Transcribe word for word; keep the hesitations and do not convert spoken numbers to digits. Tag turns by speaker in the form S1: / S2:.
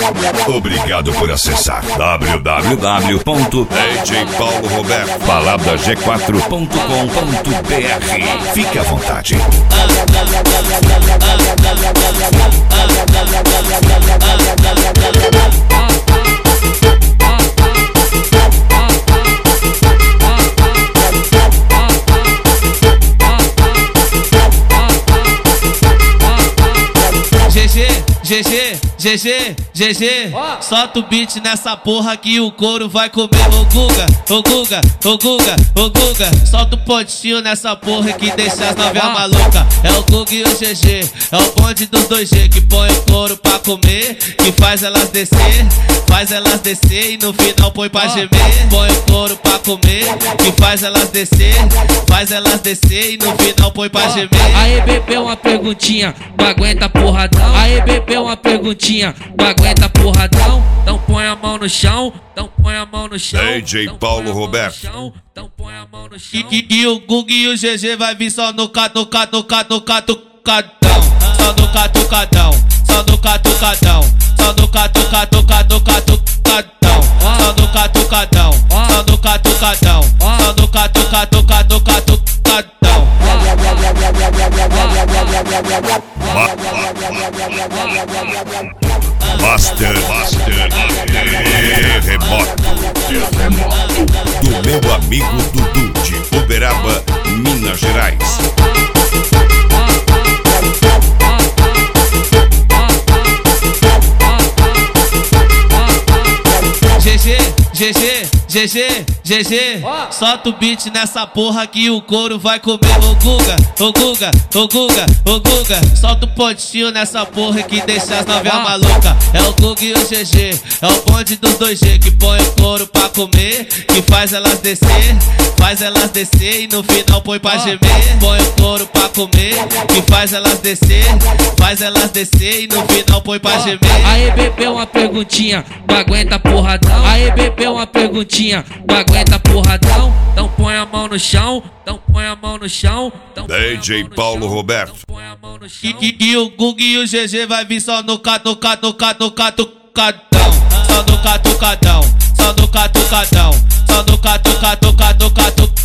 S1: Obrigado por acessar w w w ponto d j paulo roberto balada g quatro ponto com ponto b r. Fique à vontade.
S2: G G, G G, G G, solta o beat nessa porra que o couro vai comer. Ô Guga, ô Guga, ô Guga, ô Guga, solta o pontinho nessa porra que deixa as novinhas maluca. É o Guga e o G G, é o bonde dos dois G que põe o couro pra comer, que faz elas descer, faz elas descer e no final põe pra gemer. Põe o couro pra comer, que faz elas descer, faz elas descer e no final põe pra gemer.
S3: Aí bebê, uma perguntinha, não aguenta porradão. Aí bebê, uma perguntinha, não aguenta porradão. Então põe a mão no chão, então põe a mão no chão.
S1: D J Paulo Roberto.
S3: Então põe a mão no chão.
S2: E, e, e o Guga e o G G vai vir só no catucado, catucado, catucadão. Só no catucadão, só no catucadão, só no catucado, catucado, catucadão. Só no catucadão, só no catucadão, só no catucado, catucado, catucadão.
S1: Master, Master, Terremoto, do meu amigo Dudu de Uberaba, Minas Gerais.
S2: G G, G G, G G, G G, solta o beat nessa porra que o couro vai comer. Ô Guga, ô Guga, ô Guga, ô Guga, solta o pontinho nessa porra que deixa as novinhas maluca. É o Guga e o G G, é o bonde dos dois G que põe o couro pra comer, que faz elas descer, faz elas descer e no final põe pra gemer. Põe o couro pra comer, que faz elas descer, faz elas descer e no final põe pra gemer.
S3: Aí bebê, uma perguntinha, não aguenta porradão. Aí bebê, uma perguntinha, não aguenta porradão. Então põe a mão no chão, então põe a mão no chão.
S1: D J Paulo Roberto.
S2: E, e, e o Guga e o G G vai vir só no catucado, catucado, catucadão. Só no catucadão, só no catucadão, só no catucado, catucado, catucadão.